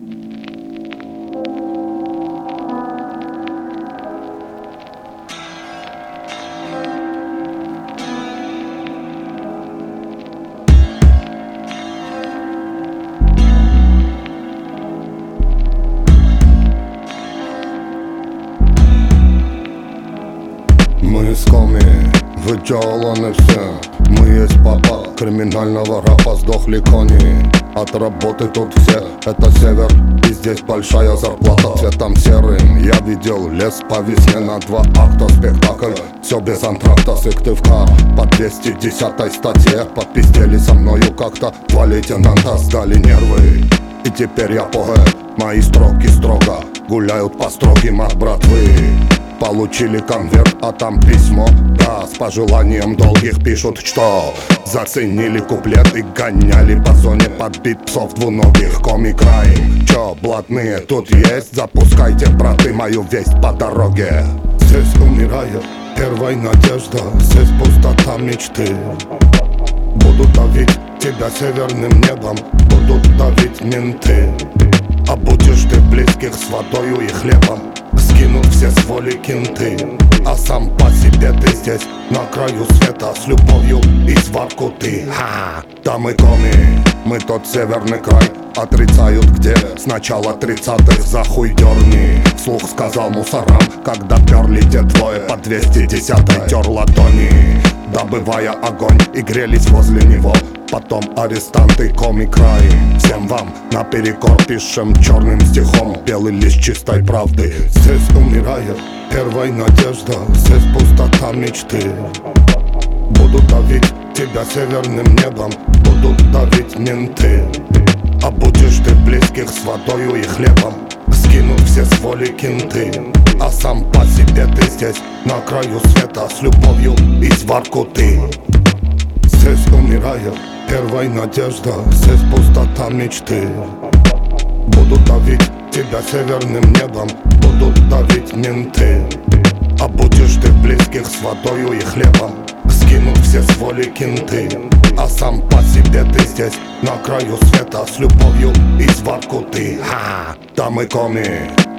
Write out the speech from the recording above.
Мы из Коми, вы Джоланы все. Мы есть папа криминального рэпа, сдохли кони. От работы тут все, это север, и здесь большая зарплата. Цветом серым я видел лес по весне на 2 акта. Спектакль, все без антракта, сыктывка по 210 статье. Подпиздели со мною как-то, 2 лейтенанта сдали нервы. И теперь я поэт, мои строки строго гуляют по строгим от братвы. Получили конверт, а там письмо, да, с пожеланием долгих пишут, что заценили куплет и гоняли по зоне подбит псов двуногих. Комик-край, чё, блатные тут есть? Запускайте, браты, мою весть по дороге. Здесь умирает первая надежда, здесь пустота мечты. Будут давить тебя северным небом, будут давить менты. А будешь ты близких с водою и хлебом, скинут все с воли кенты. А сам по себе ты здесь, на краю света, с любовью и с Воркуты. Да мы коми, мы тот северный край, отрицают где с начала 30-х, за хуй дерни. Слух сказал мусорам, когда перли те двое по 210-й, тер ладони, добывая огонь, и грелись возле него. Потом арестанты, Комик-край. Всем вам наперекор пишем черным стихом белый лист чистой правды. Здесь умирает первая надежда, здесь пустота мечты. Будут давить тебя северным небом, будут давить менты. А будешь ты близких с водою и хлебом, скинут все с воли кенты. А сам по себе ты здесь, на краю света, с любовью и с Воркуты. Здесь умирает первая надежда, здесь пустота мечты. Будут давить тебя северным небом, будут давить менты. А будешь ты близких с водою и хлебом, скинут все с воли кенты. А сам по себе ты здесь, на краю света, с любовью и с Воркуты. Да мы коми,